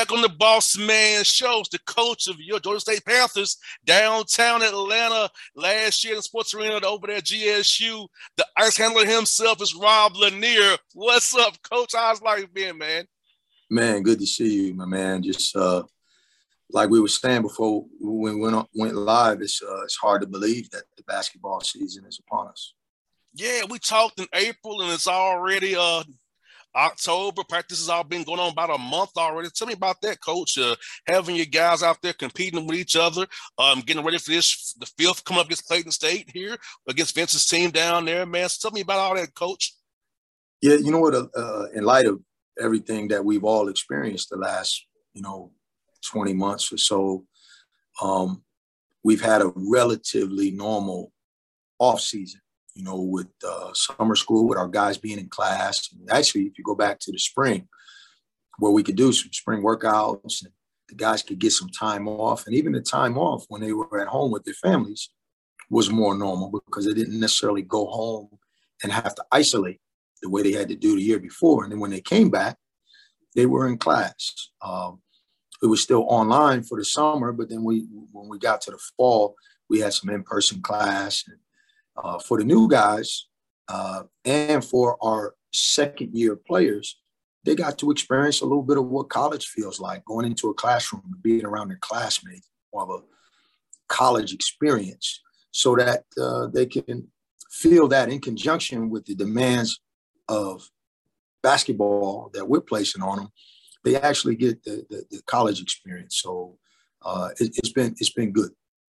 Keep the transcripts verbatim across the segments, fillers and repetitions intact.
back on the Boss Man Show. The coach of your Georgia State Panthers downtown Atlanta last year in the sports arena over there at G S U. The ice handler himself is Rob Lanier. What's up, Coach? How's life been, man? Man, good to see you, my man. Just uh, like we were saying before when we went, went live, it's, uh, it's hard to believe that the basketball season is upon us. Yeah, we talked in April, and it's already uh, – October. Practice has all been going on about a month already. Tell me about that, Coach. Uh, having your guys out there competing with each other, um, getting ready for this, the fifth coming up against Clayton State here, against Vince's team down there, man. So tell me about all that, Coach. Yeah, you know what? Uh, in light of everything that we've all experienced the last, you know, twenty months or so, um, we've had a relatively normal off season. You know, with uh, summer school, with our guys being in class. And actually, if you go back to the spring, where we could do some spring workouts and the guys could get some time off. And even the time off when they were at home with their families was more normal because they didn't necessarily go home and have to isolate the way they had to do the year before. And then when they came back, they were in class. Um, it was still online for the summer, but then we, when we got to the fall, we had some in-person class. And, Uh, for the new guys uh, and for our second year players, they got to experience a little bit of what college feels like, going into a classroom, being around their classmates, more of a college experience, so that uh, they can feel that in conjunction with the demands of basketball that we're placing on them, they actually get the, the, the college experience. So uh, it, it's been it's been good.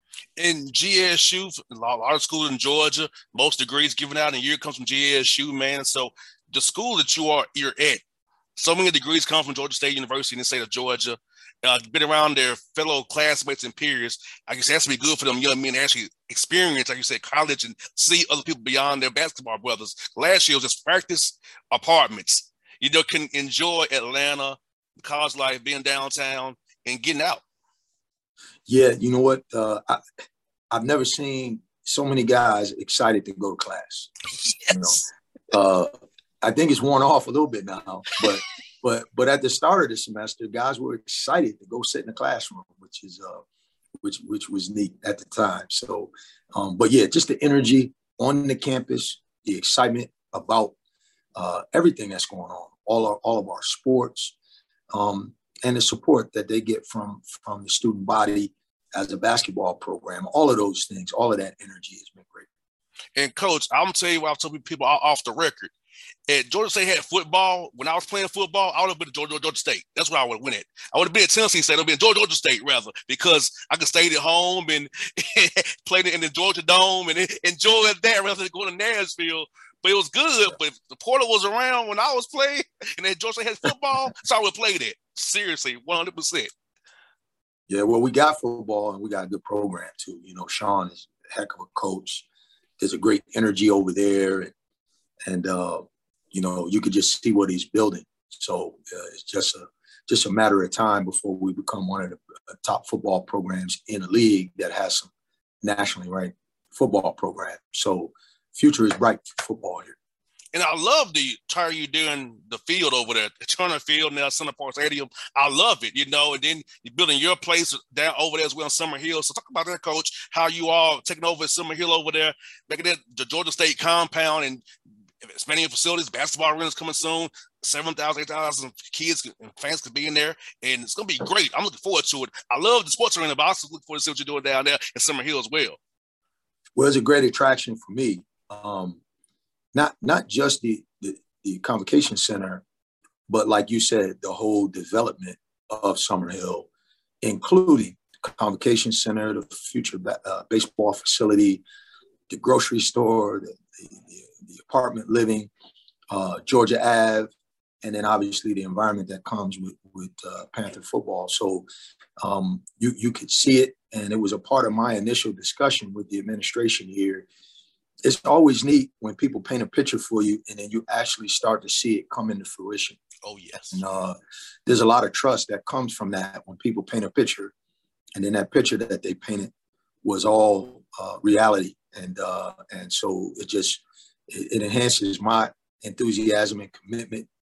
In G S U, a lot of schools in Georgia, most degrees given out in a year comes from G S U, man. So the school that you are, you're at, so many degrees come from Georgia State University in the state of Georgia. Uh, been around their fellow classmates and peers. I guess it has to be good for them young men to actually experience, like you said, college and see other people beyond their basketball brothers. Last year was just practice apartments. You know, can enjoy Atlanta, college life, being downtown, and getting out. Yeah, you know what? Uh, I, I've never seen so many guys excited to go to class. Yes. You know, uh, I think it's worn off a little bit now, but but but at the start of the semester, guys were excited to go sit in the classroom, which is uh, which which was neat at the time. So, um, but yeah, just the energy on the campus, the excitement about uh, everything that's going on, all our, all of our sports. Um, and the support that they get from, from the student body as a basketball program, all of those things, all of that energy has been great. And, Coach, I'm going to tell you what I'll tell people off the record. At Georgia State had football. When I was playing football, I would have been at Georgia, Georgia State. That's where I would have went at. I would have been at Tennessee State. I would have been at Georgia, Georgia State, rather, because I could stay at home and play in the Georgia Dome and enjoy that rather than going to Nashville. But it was good. But if the portal was around when I was playing and then Georgia State had football, so I would play that. Seriously, one hundred percent. Yeah, well, we got football and we got a good program, too. You know, Sean is a heck of a coach. There's a great energy over there. And, and uh, you know, you could just see what he's building. So uh, it's just a just a matter of time before we become one of the top football programs in a league that has some nationally ranked football program. So future is bright for football here. And I love the turn you doing the field over there, Turner Field, now Center Park Stadium. I love it, you know, and then you're building your place down over there as well in Summer Hill. So talk about that, Coach, how you all taking over at Summer Hill over there, making it the Georgia State compound and expanding your facilities. Basketball arenas coming soon. seven thousand, eight thousand kids and fans could be in there, and it's going to be great. I'm looking forward to it. I love the sports arena, but I also look forward to see what you're doing down there in Summer Hill as well. Well, it's a great attraction for me. Um, Not not just the, the, the convocation center, but like you said, the whole development of Summer Hill, including the convocation center, the future uh, baseball facility, the grocery store, the, the, the, the apartment living, uh, Georgia Ave, and then obviously the environment that comes with, with uh, Panther football. So um, you, you could see it, and it was a part of my initial discussion with the administration here. It's always neat when people paint a picture for you and then you actually start to see it come into fruition. Oh, yes. And, uh, there's a lot of trust that comes from that when people paint a picture and then that picture that they painted was all uh, reality. And uh, and so it just, it, it enhances my enthusiasm and commitment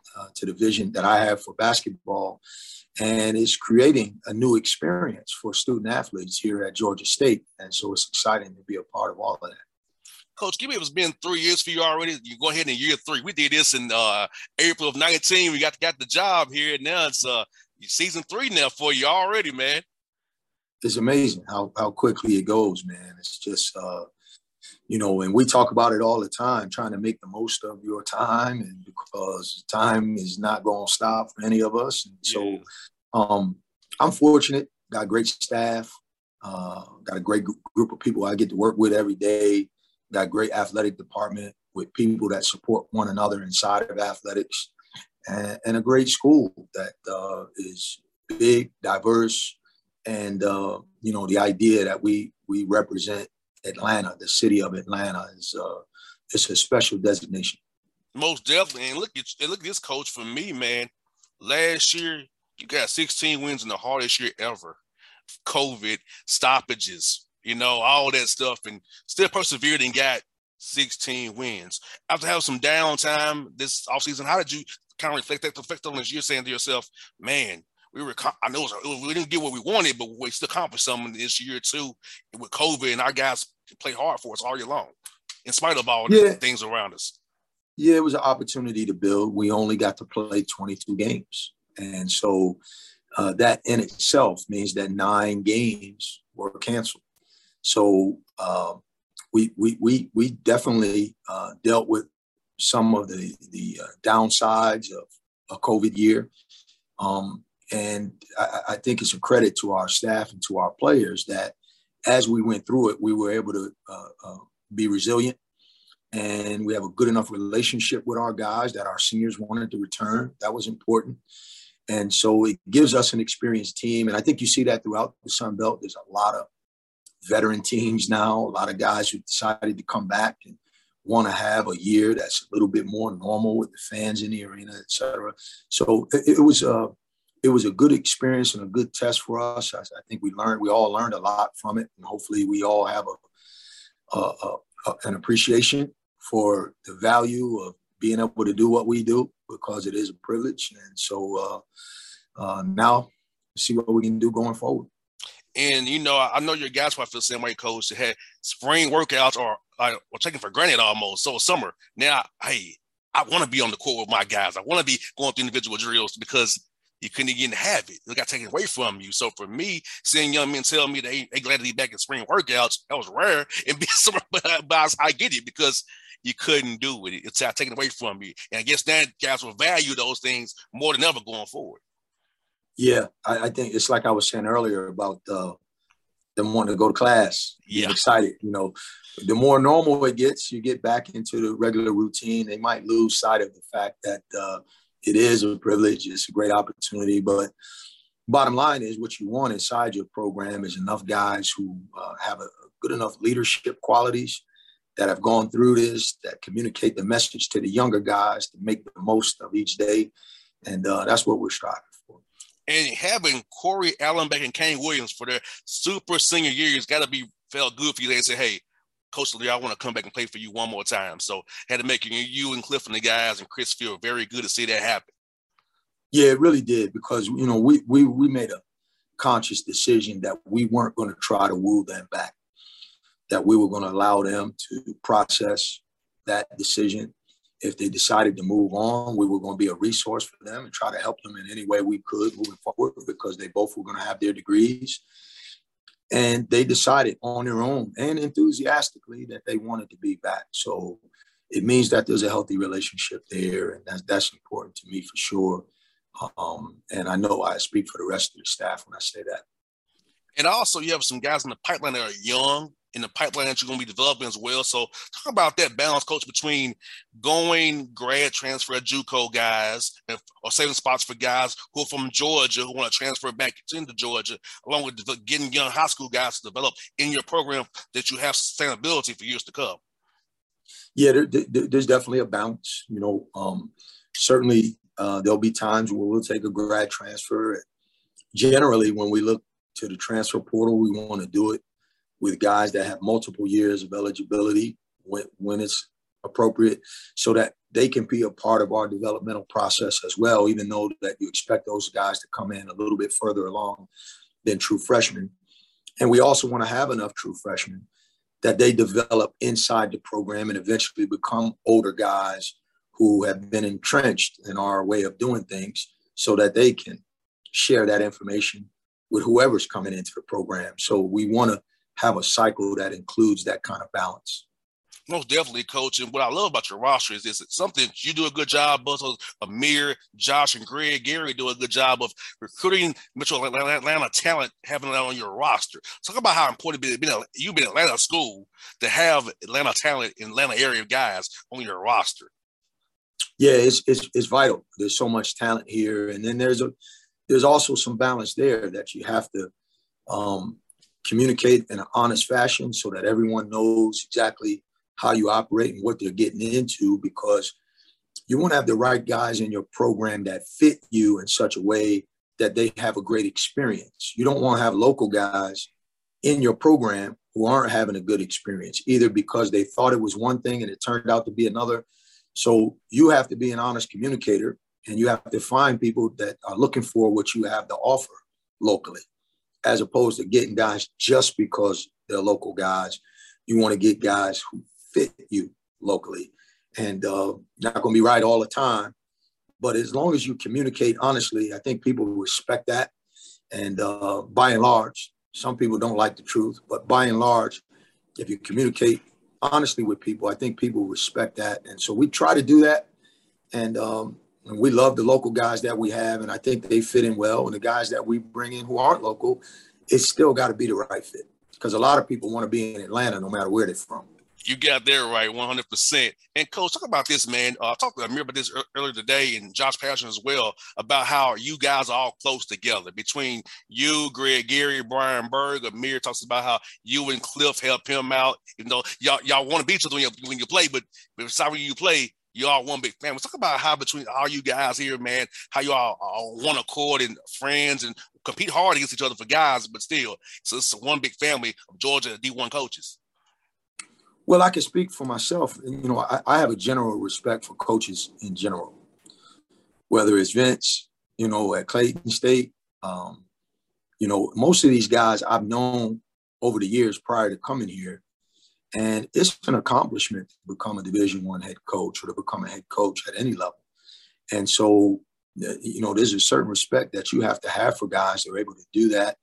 uh, to the vision that I have for basketball, and it's creating a new experience for student athletes here at Georgia State. And so it's exciting to be a part of all of that. Coach, give me, it's been three years for you already. You go ahead in year three. We did this in uh, April of nineteen. We got got the job here, and now it's uh, season three now for you already, man. It's amazing how how quickly it goes, man. It's just, uh, you know, and we talk about it all the time, trying to make the most of your time, and because time is not going to stop for any of us. And so Yeah. um, I'm fortunate, got great staff, uh, got a great group of people I get to work with every day. Got a great athletic department with people that support one another inside of athletics, and, and a great school that uh, is big, diverse, and uh, you know, the idea that we we represent Atlanta, the city of Atlanta, is uh, it's a special designation. Most definitely. And look at and look at this, Coach. For me, man, last year you got sixteen wins in the hardest year ever. COVID, stoppages, you know, all that stuff, and still persevered and got sixteen wins. After having some downtime this offseason, how did you kind of reflect that, reflect on this year, saying to yourself, man, we were, I know it was, we didn't get what we wanted, but we still accomplished something this year too with COVID, and our guys play hard for us all year long, in spite of all Yeah. the things around us. Yeah, it was an opportunity to build. We only got to play twenty-two games. And so uh, that in itself means that nine games were canceled. So uh, we, we, we, we definitely uh, dealt with some of the, the uh, downsides of a COVID year. Um, and I, I think it's a credit to our staff and to our players that as we went through it, we were able to uh, uh, be resilient. And we have a good enough relationship with our guys that our seniors wanted to return. That was important. And so it gives us an experienced team. And I think you see that throughout the Sun Belt. There's a lot of veteran teams now, a lot of guys who decided to come back and want to have a year that's a little bit more normal with the fans in the arena, et cetera. So it, it was a, it was a good experience and a good test for us. I, I think we learned, we all learned a lot from it. And hopefully we all have a, a, a, a an appreciation for the value of being able to do what we do, because it is a privilege. And so uh, uh, now see what we can do going forward. And, you know, I know your guys probably feel the same way, Coach. They had spring workouts or are taken for granted almost. So summer, now, hey, I want to be on the court with my guys. I want to be going through individual drills because you couldn't even have it. It got taken away from you. So for me, seeing young men tell me they, they glad to be back in spring workouts, that was rare. And be summer, but, but I get it because you couldn't do it. It's taken away from you. And I guess that guys will value those things more than ever going forward. Yeah, I, I think it's like I was saying earlier about uh, them wanting to go to class, yeah. being excited. You know, the more normal it gets, you get back into the regular routine. They might lose sight of the fact that uh, it is a privilege. It's a great opportunity. But bottom line is what you want inside your program is enough guys who uh, have a good enough leadership qualities that have gone through this, that communicate the message to the younger guys to make the most of each day. And uh, that's what we're striving for. And having Corey Allenbeck and Kane Williams for their super senior years got to be felt good for you. They say, hey, Coach Lee, I want to come back and play for you one more time. So had to make you and Cliff and the guys and Chris feel very good to see that happen. Yeah, it really did, because, you know, we we we made a conscious decision that we weren't going to try to woo them back, that we were going to allow them to process that decision. If they decided to move on, we were going to be a resource for them and try to help them in any way we could moving forward, because they both were going to have their degrees. And they decided on their own and enthusiastically that they wanted to be back. So it means that there's a healthy relationship there, and that's, that's important to me for sure. Um, and I know I speak for the rest of the staff when I say that. And also you have some guys in the pipeline that are young, in the pipeline that you're going to be developing as well. So talk about that balance, Coach, between going grad transfer JUCO guys or saving spots for guys who are from Georgia who want to transfer back into Georgia, along with getting young high school guys to develop in your program that you have sustainability for years to come. Yeah, there, there, there's definitely a balance. You know, um, certainly uh, there'll be times where we'll take a grad transfer. Generally, when we look to the transfer portal, we want to do it with guys that have multiple years of eligibility when, when it's appropriate, so that they can be a part of our developmental process as well, even though that you expect those guys to come in a little bit further along than true freshmen. And we also want to have enough true freshmen that they develop inside the program and eventually become older guys who have been entrenched in our way of doing things, so that they can share that information with whoever's coming into the program. So we want to have a cycle that includes that kind of balance. Most definitely, Coach. And what I love about your roster is this: it's something you do a good job of. Amir, Josh, and Greg Gary do a good job of recruiting Metro Atlanta talent, having that on your roster. Talk about how important it is. You've been at Atlanta school to have Atlanta talent in Atlanta area guys on your roster. Yeah, it's, it's it's vital. There's so much talent here, and then there's a there's also some balance there that you have to um, communicate in an honest fashion so that everyone knows exactly how you operate and what they're getting into, because you want to have the right guys in your program that fit you in such a way that they have a great experience. You don't want to have local guys in your program who aren't having a good experience, either because they thought it was one thing and it turned out to be another. So you have to be an honest communicator, and you have to find people that are looking for what you have to offer locally, as opposed to getting guys just because they're local guys. You want to get guys who fit you locally, and uh, not going to be right all the time. But as long as you communicate honestly, I think people respect that. And uh, by and large, some people don't like the truth, but by and large, if you communicate honestly with people, I think people respect that. And so we try to do that. And, um, and we love the local guys that we have, and I think they fit in well. And the guys that we bring in who aren't local, it's still got to be the right fit, because a lot of people want to be in Atlanta no matter where they're from. You got there right, one hundred percent. And Coach, talk about this, man. Uh, I talked to Amir about this earlier today, and Josh Passion as well, about how you guys are all close together. Between you, Greg Gary, Brian Berg, Amir talks about how you and Cliff help him out. You know, y'all y'all want to beat each other when you, when you play, but besides when you play, you all one big family. Talk about how between all you guys here, man, how you all are one accord and friends and compete hard against each other for guys, but still, so it's one big family of Georgia D one coaches. Well, I can speak for myself. You know, I, I have a general respect for coaches in general, whether it's Vince, you know, at Clayton State. Um, you know, most of these guys I've known over the years prior to coming here, and it's an accomplishment to become a Division One head coach or to become a head coach at any level. And so, you know, there's a certain respect that you have to have for guys that are able to do that.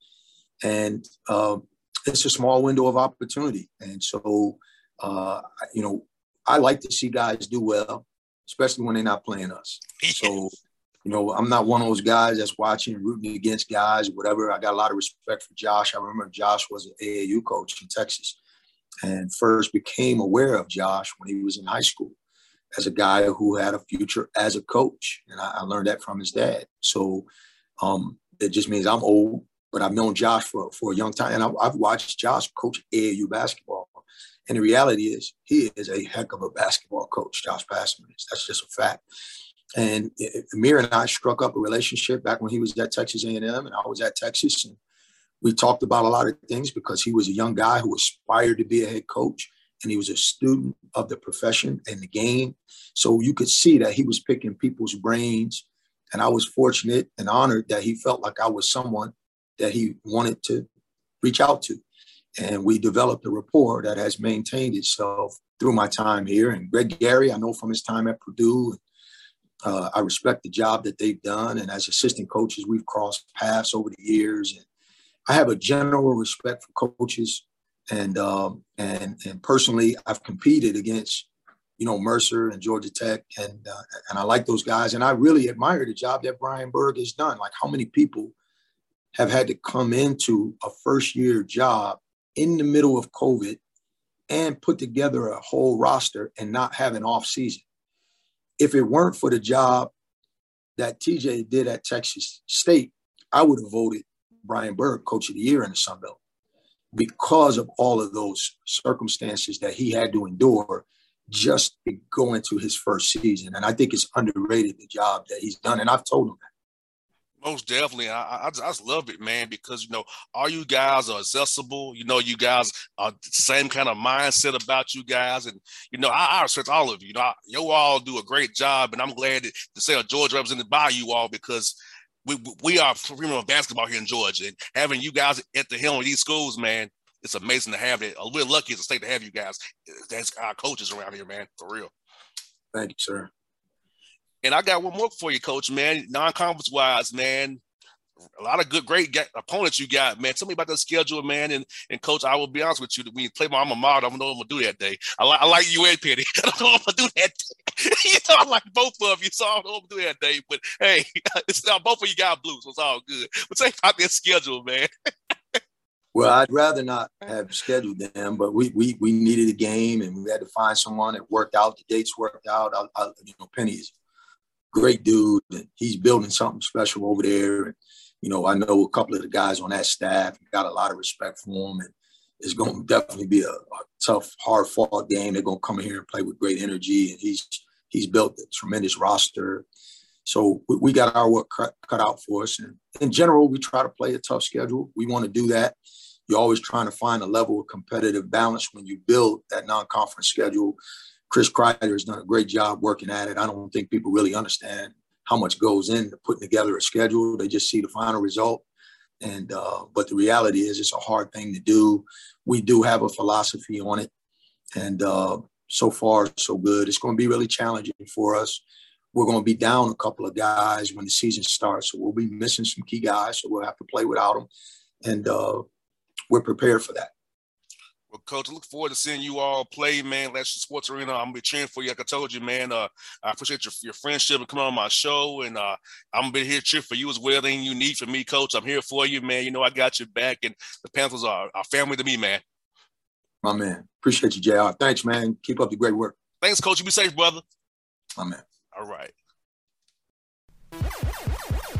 And uh, it's a small window of opportunity. And so, Uh, you know, I like to see guys do well, especially when they're not playing us. So, you know, I'm not one of those guys that's watching, rooting against guys or whatever. I got a lot of respect for Josh. I remember Josh was an A A U coach in Texas, and first became aware of Josh when he was in high school as a guy who had a future as a coach. And I, I learned that from his dad. So um, it just means I'm old, but I've known Josh for, for a young time. And I, I've watched Josh coach A A U basketball. And the reality is he is a heck of a basketball coach, Josh Passman is. That's just a fact. And Amir and I struck up a relationship back when he was at Texas A and M and I was at Texas. And we talked about a lot of things because he was a young guy who aspired to be a head coach, and he was a student of the profession and the game. So you could see that he was picking people's brains. And I was fortunate and honored that he felt like I was someone that he wanted to reach out to. And we developed a rapport that has maintained itself through my time here. And Greg Gary, I know from his time at Purdue, uh, I respect the job that they've done. And as assistant coaches, we've crossed paths over the years. And I have a general respect for coaches. And um, and and personally, I've competed against, you know, Mercer and Georgia Tech, and uh, and I like those guys. And I really admire the job that Brian Berg has done. Like, how many people have had to come into a first year job in the middle of COVID and put together a whole roster and not have an off season? If it weren't for the job that T J did at Texas State, I would have voted Brian Berg Coach of the Year in the Sun Belt, because of all of those circumstances that he had to endure just to go into his first season. And I think it's underrated, the job that he's done. And I've told him that. Most definitely. I, I, just, I just love it, man, because, you know, all you guys are accessible. You know, you guys are the same kind of mindset about you guys. And, you know, I, I respect all of you. You know, I, you all do a great job. And I'm glad that, to say a Georgia represented by you all, because we we are premium basketball here in Georgia. And having you guys at the helm of these schools, man, it's amazing to have it. We're lucky as a state to have you guys. That's our coaches around here, man, for real. Thank you, sir. And I got one more for you, Coach, man. Non-conference wise, man, a lot of good, great opponents you got, man. Tell me about that schedule, man. And, and Coach, I will be honest with you, when you play my alma mater, I don't know what I'm going to do that day. I, li- I like you and Penny. I don't know what I'm going to do that day. You know, I like both of you, so I don't know what I'm going to do that day. But, hey, it's now both of you got blue, so it's all good. But tell me about that schedule, man. Well, I'd rather not have scheduled them, but we we we needed a game, and we had to find someone that worked out. The dates worked out. I, I, you know, Penny's great dude, and he's building something special over there. And, you know, I know a couple of the guys on that staff, got a lot of respect for him, and it's going to definitely be a, a tough, hard-fought game. They're going to come in here and play with great energy, and he's he's built a tremendous roster. So we, we got our work cut, cut out for us. And in general, we try to play a tough schedule. We want to do that. You're always trying to find a level of competitive balance when you build that non-conference schedule. Chris Kreider has done a great job working at it. I don't think people really understand how much goes into putting together a schedule. They just see the final result. And uh, but the reality is it's a hard thing to do. We do have a philosophy on it. And uh, so far, so good. It's going to be really challenging for us. We're going to be down a couple of guys when the season starts. So we'll be missing some key guys. So we'll have to play without them. And uh, we're prepared for that. Well, Coach, I look forward to seeing you all play, man. Last Sports Arena, I'm gonna be cheering for you. Like I told you, man. Uh, I appreciate your, your friendship and coming on my show, and uh, I'm gonna be here cheering for you as well. Anything you need from me, Coach, I'm here for you, man. You know I got your back, and the Panthers are a family to me, man. My man, appreciate you, J R. Thanks, man. Keep up the great work. Thanks, Coach. You be safe, brother. My man. All right.